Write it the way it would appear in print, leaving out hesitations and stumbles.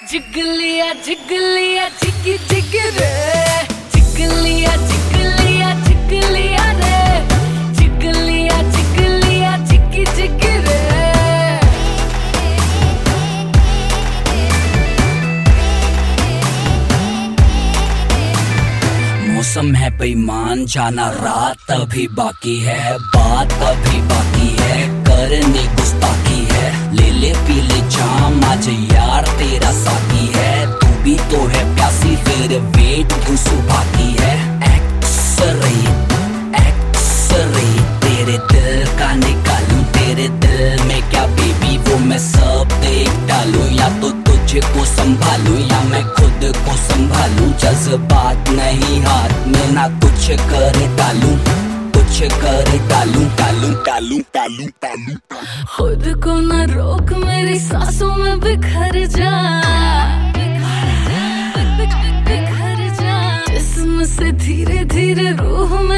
जिगलिया जिगलिया जिगी zig रे, जिगलिया जिगलिया जिगलिया रे, जिगलिया जिगलिया जिगी zig रे। मौसम है बेईमान, जाना रात अभी बाकी है, बात अभी बाकी है, करने गुस्ताखी है। ले ले पी ले जाम आज यार तेरा साथी है, तू भी तो है प्यासी फिर वेट क्यों सुबह की है। एक्सरे तेरे दिल का निकालूं, तेरे दिल में क्या बेबी वो मैं सब देख डालूं, या तो तुझको संभालूं या मैं खुद को संभालूं। जज्बात नहीं हाथ में ना कुछ कर डालूं, कुछ कर डालूं डालूं डालूं डालूं डालूं। खुद को ना रोक मेरी सांसों में बिखर जा, बिखर जा जिस्म से धीरे धीरे रूह